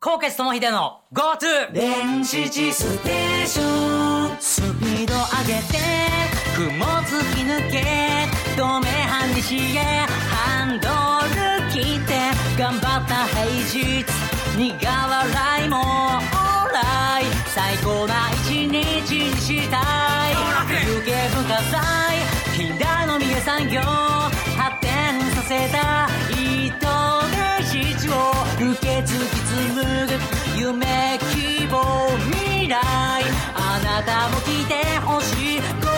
高血智秀の GoTo 電子地ステーション。スピード上げて雲突き抜け透明半日へハンドル切って頑張った平日苦笑いもオーライ最高な一日にしたい。有形文化財近代の三重産業発展させた糸で質を受け継ぎ紡ぐ夢希望未来あなたも来てほしい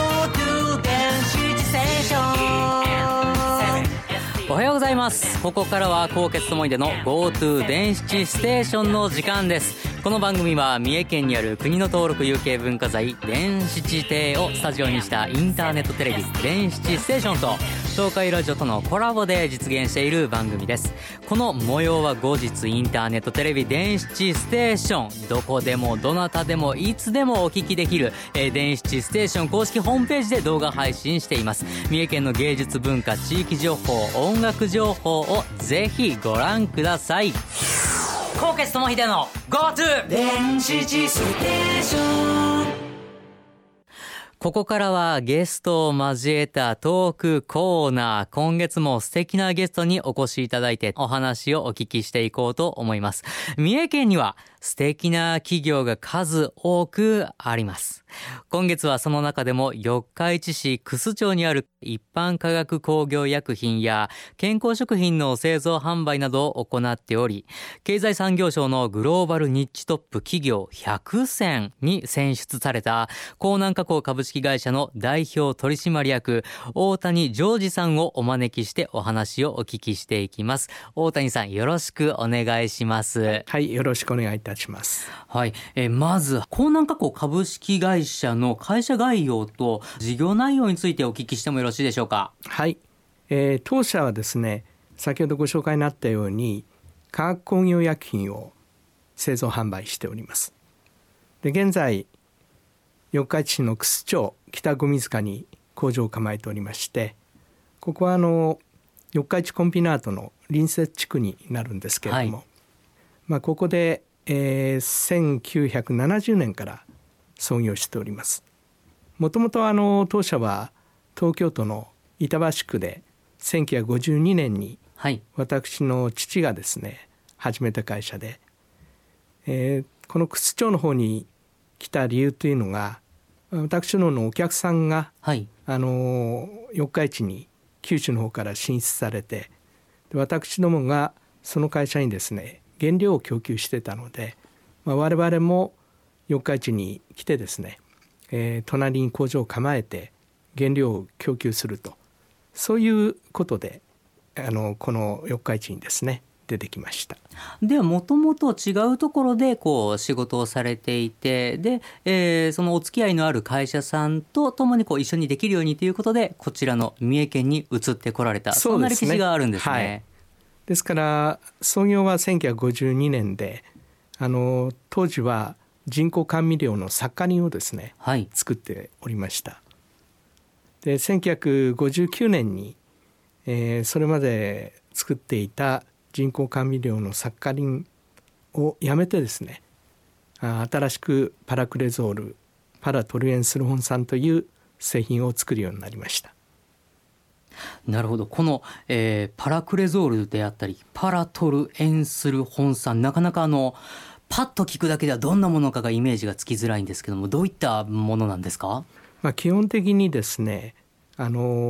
GoTo 電子ステーション。おはようございます。ここからは高血智秀の GoTo 電子ステーションの時間です。この番組は三重県にある国の登録有形文化財電子地庭をスタジオにしたインターネットテレビ電子ステーションと東海ラジオとのコラボで実現している番組です。この模様は後日インターネットテレビ電子ステーションどこでもどなたでもいつでもお聞きできる電子ステーション公式ホームページで動画配信しています。三重県の芸術文化地域情報音楽情報をぜひご覧ください。高血智秀の GoTo 電子地ステーション。ここからはゲストを交えたトークコーナー。今月も素敵なゲストにお越しいただいてお話をお聞きしていこうと思います。三重県には素敵な企業が数多くあります。今月はその中でも四日市市楠町にある一般化学工業薬品や健康食品の製造販売などを行っており、経済産業省のグローバルニッチトップ企業100選に選出された江南化工株式会社の代表取締役大谷ジョージさんをお招きしてお話をお聞きしていきます。大谷さん、よろしくお願いします。 はい、よろしくお願いいたします。 はい、まず江南化工株式会社の会社概要と事業内容についてお聞きしてもよろしいでしょうか。 はい、当社はですね、先ほどご紹介になったように化学工業薬品を製造販売しております。で、現在四日市市の楠町北五味塚に工場を構えておりまして、ここは四日市コンビナートの隣接地区になるんですけれども、はい、ここで、1970年から創業しております。もともと当社は東京都の板橋区で1952年に私の父がですね始めた会社で、この楠町の方に来た理由というのが、私どものお客さんが、はい、四日市に九州の方から進出されて、私どもがその会社にですね原料を供給してたので、我々も四日市に来てですね、隣に工場を構えて原料を供給すると、そういうことでこの四日市にですね出てきました。 ではもともと違うところで仕事をされていて、で、そのお付き合いのある会社さんと共に一緒にできるようにということでこちらの三重県に移ってこられた、そんな歴史があるんですね。はい、 ですから創業は1952年で、当時は人工甘味料のサッカリンをですね、はい、作っておりました。で、1959年に、それまで作っていた人工甘味料のサッカリンをやめてですね、新しくパラクレゾール、パラトルエンスルホン酸という製品を作るようになりました。 なるほど。この、パラクレゾールであったりパラトルエンスルホン酸、なかなかパッと聞くだけではどんなものかがイメージがつきづらいんですけども、どういったものなんですか？ 基本的にですね、我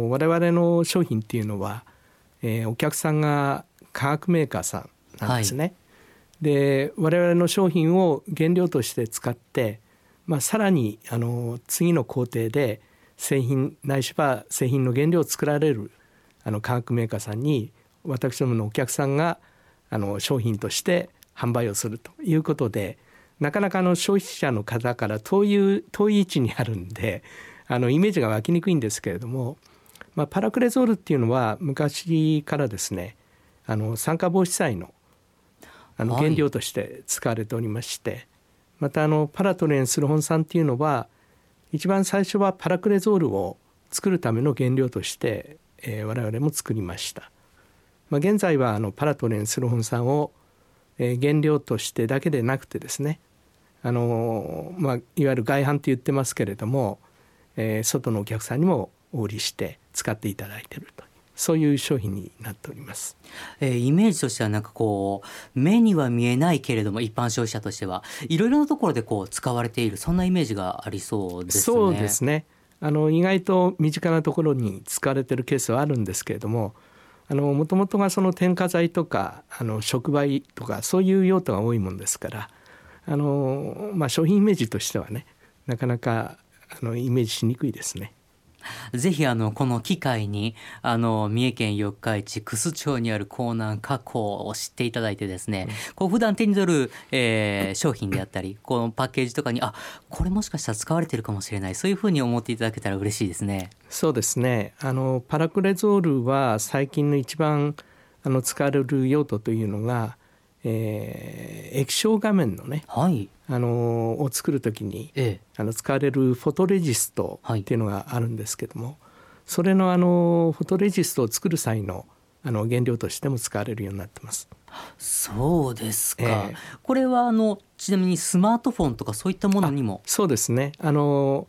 々の商品っていうのは、お客さんが化学メーカーさんなんですね。はい、で、我々の商品を原料として使って、さらに次の工程で製品ないしは製品の原料を作られる化学メーカーさんに私どものお客さんが商品として販売をするということで、なかなか消費者の方から遠い位置にあるんでイメージが湧きにくいんですけれども、パラクレゾールっていうのは昔からですね酸化防止剤の原料として使われておりまして、はい、またパラトレンスルホン酸っていうのは一番最初はパラクレゾールを作るための原料として、我々も作りました。現在はパラトレンスルホン酸を原料としてだけでなくてですね、いわゆる外販って言ってますけれども、外のお客さんにもお売りして使っていただいているという、そういう商品になっております。 イメージとしてはなんか目には見えないけれども、一般消費者としてはいろいろなところで使われている、そんなイメージがありそうですね。 そうですね。意外と身近なところに使われているケースはあるんですけれども、もともとがその添加剤とか触媒とかそういう用途が多いものですから、商品イメージとしてはね、なかなかイメージしにくいですね。 ぜひこの機会に三重県四日市楠町にある江南加工を知っていただいてですね、普段手に取る、商品であったり、このパッケージとかにこれもしかしたら使われているかもしれない、そういうふうに思っていただけたら嬉しいですね。 そうですね。パラクレゾールは最近の一番使われる用途というのが、液晶画面のね、 はい、 を作るときに、使われるフォトレジストっていうのがあるんですけども、それのフォトレジストを作る際の原料としても使われるようになってます。 そうですか。これはちなみにスマートフォンとかそういったものにも。 そうですね。我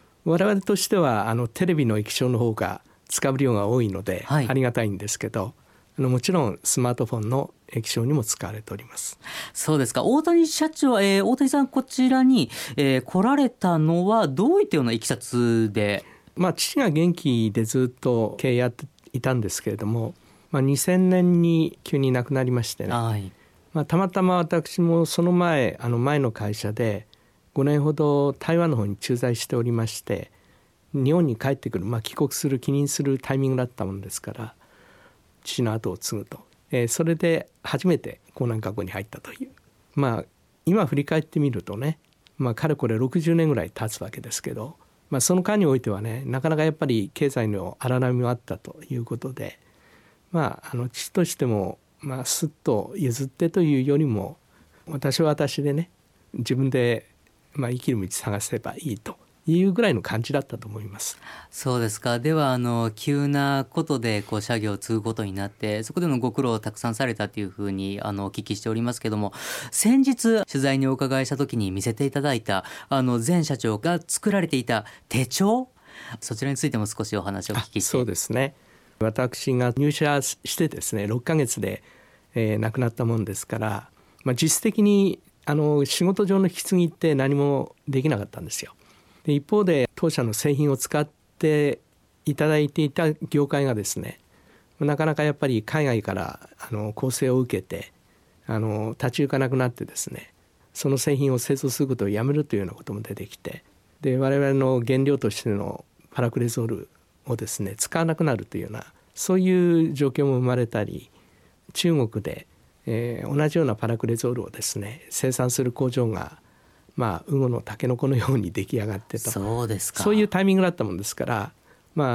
々としてはテレビの液晶の方が使う量が多いので、ありがたいんですけど、もちろんスマートフォンの液晶にも使われております。 そうですか。大谷社長、大谷さんこちらに、来られたのはどういったようないきさつで？ 父が元気でずっと経営やっていたんですけれども、2000年に急に亡くなりましてね、たまたま私もその前の会社で5年ほど台湾の方に駐在しておりまして、日本に帰ってくる、帰国する帰任するタイミングだったものですから、父の後を継ぐと、それで初めて江南加工に入ったという、今振り返ってみるとね、かれこれ60年ぐらい経つわけですけど、その間においてはね、なかなかやっぱり経済の荒波もあったということで、父としてもすっと譲ってというよりも、私は私でね、自分で生きる道探せばいいというぐらいの感じだったと思います。 そうですか。では急なことで社業を継ぐことになって、そこでのご苦労をたくさんされたというふうにお聞きしておりますけども、先日取材にお伺いした時に見せていただいた前社長が作られていた手帳、そちらについても少しお話をお聞きして。 そうですね。私が入社してですね6ヶ月で、亡くなったもんですから、実質的に仕事上の引き継ぎって何もできなかったんですよ。で一方で当社の製品を使っていただいていた業界がですね、なかなかやっぱり海外から攻勢を受けて立ち行かなくなってですね、その製品を製造することをやめるというようなことも出てきて、で我々の原料としてのパラクレゾールをですね使わなくなるというような、そういう状況も生まれたり、中国で、同じようなパラクレゾールをですね生産する工場が魚のタケノコのように出来上がってと、 そうですか。 そういうタイミングだったもんですから、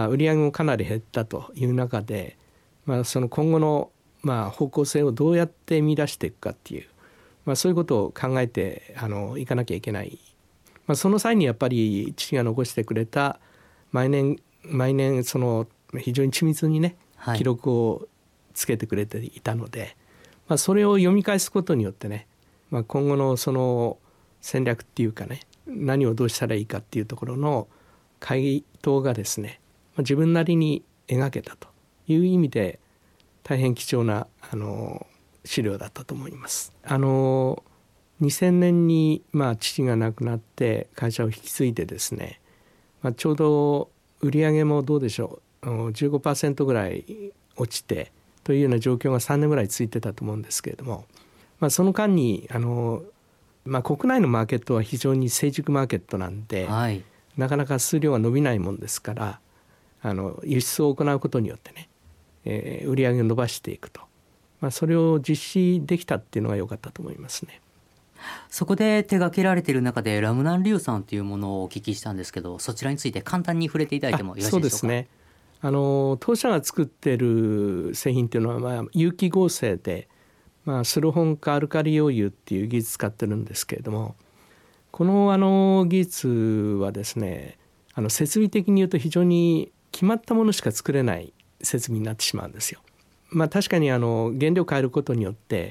売り上げもかなり減ったという中で、その今後の方向性をどうやって見出していくかっていう、そういうことを考えていかなきゃいけない。その際にやっぱり父が残してくれた毎年その非常に緻密にね記録をつけてくれていたので、それを読み返すことによってね、今後のその戦略っていうかね、何をどうしたらいいかっていうところの回答がですね、自分なりに描けたという意味で大変貴重な資料だったと思います。2000年に父が亡くなって会社を引き継いでですね、ちょうど売上もどうでしょう 15% ぐらい落ちてというような状況が3年ぐらい続いてたと思うんですけれども、その間に国内のマーケットは非常に成熟マーケットなんで、なかなか数量が伸びないもんですから、輸出を行うことによってね、売上を伸ばしていくと、それを実施できたっていうのが良かったと思いますね。 そこで手掛けられている中でラムナン硫酸というものをお聞きしたんですけど、そちらについて簡単に触れていただいてもよろしいでしょうか。 そうですね。当社が作っている製品というのは、有機合成で、スルホン化アルカリ溶油っていう技術使ってるんですけれども、この技術はですね、設備的に言うと非常に決まったものしか作れない設備になってしまうんですよ。確かに原料を変えることによって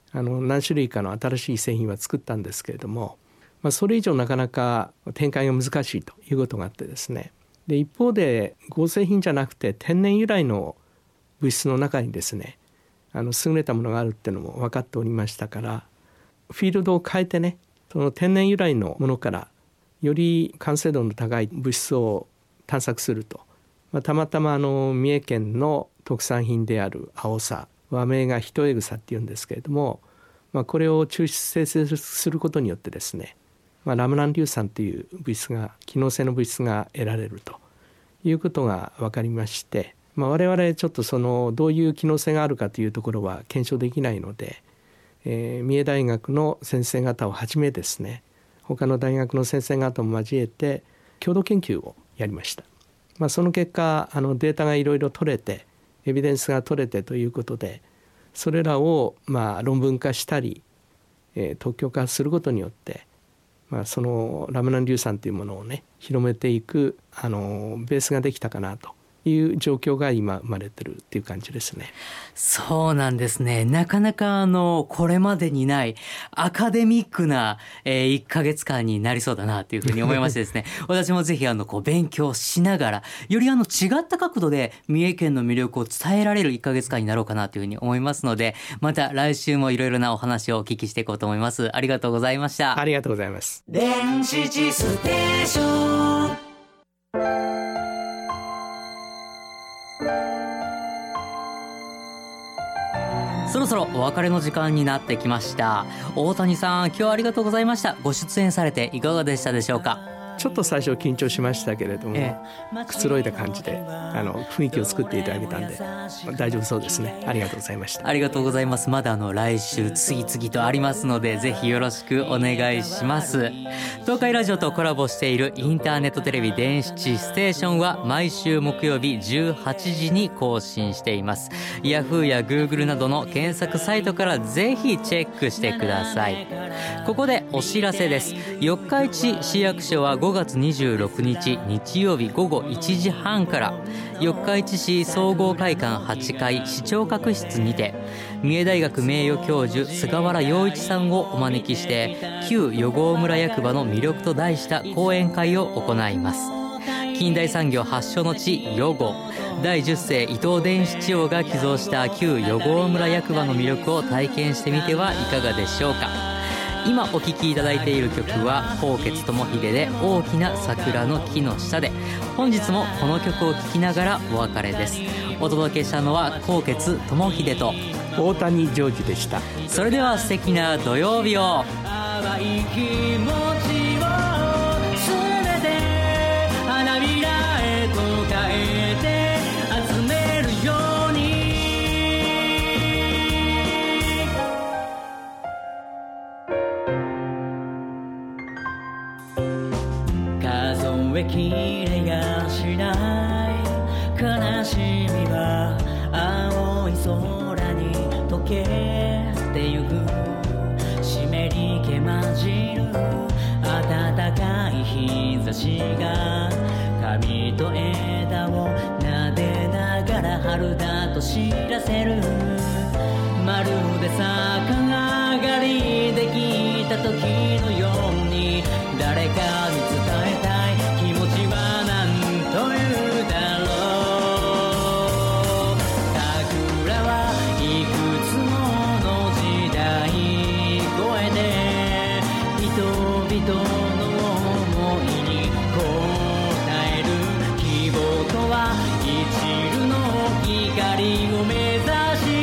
何種類かの新しい製品は作ったんですけれども、それ以上なかなか展開が難しいということがあってですね、で一方で合成品じゃなくて天然由来の物質の中にですね優れたものがあるっていうのも分かっておりましたから、フィールドを変えてね、その天然由来のものからより完成度の高い物質を探索すると、たまたま三重県の特産品であるアオサ、和名がヒトエグサっていうんですけれども、これを抽出生成することによってですね、ラムナン硫酸という物質が、機能性の物質が得られるということが分かりまして、我々ちょっとどういう機能性があるかというところは検証できないので、三重大学の先生方をはじめですね、他の大学の先生方も交えて共同研究をやりました。その結果データがいろいろ取れて、エビデンスが取れてということで、それらを論文化したり、特許化することによって、そのラムナン硫酸というものをね広めていくベースができたかなという状況が今生まれてるっていう感じですね。 そうなんですね。なかなかこれまでにないアカデミックな、1ヶ月間になりそうだなというふうに思いましてですね私もぜひ勉強しながら、より違った角度で三重県の魅力を伝えられる1ヶ月間になろうかなというふうに思いますので、また来週もいろいろなお話をお聞きしていこうと思います。ありがとうございました。 ありがとうございます。 電子地ステーション。そろそろお別れの時間になってきました。大谷さん、今日はありがとうございました。ご出演されていかがでしたでしょうか？ ちょっと最初緊張しましたけれども、くつろいだ感じで雰囲気を作っていただけたんで大丈夫そうですね。ありがとうございました。 ありがとうございます。まだ来週次々とありますので、ぜひよろしくお願いします。東海ラジオとコラボしているインターネットテレビ電子地ステーションは毎週木曜日18時に更新しています。Yahoo や Google などの検索サイトからぜひチェックしてください。ここでお知らせです。四日市市役所は5月26日日曜日午後1時半から四日市市総合会館8階市長閣室にて、三重大学名誉教授菅原洋一さんをお招きして、旧予合村役場の魅力と題した講演会を行います。近代産業発祥の地予合、第10世伊藤伝七王が寄贈した旧予合村役場の魅力を体験してみてはいかがでしょうか。今お聴きいただいている曲は纐纈智秀で大きな桜の木の下で、本日もこの曲を聴きながらお別れです。お届けしたのは纐纈智秀と大谷ジョージでした。 それでは素敵な土曜日を。淡い気持ちを全て花びらへと変えて集めるように、数えきれやしない悲しみは青い空に溶けてゆく、湿り気混じる暖かい日差しが髪と枝を撫でながら春だと知らせる。まるで逆上がりできた時のように、誰かに伝えたい気持ちは何というだろう。桜はいくつもの時代超えて人々の想いに応える。希望とは一縷の光を目指し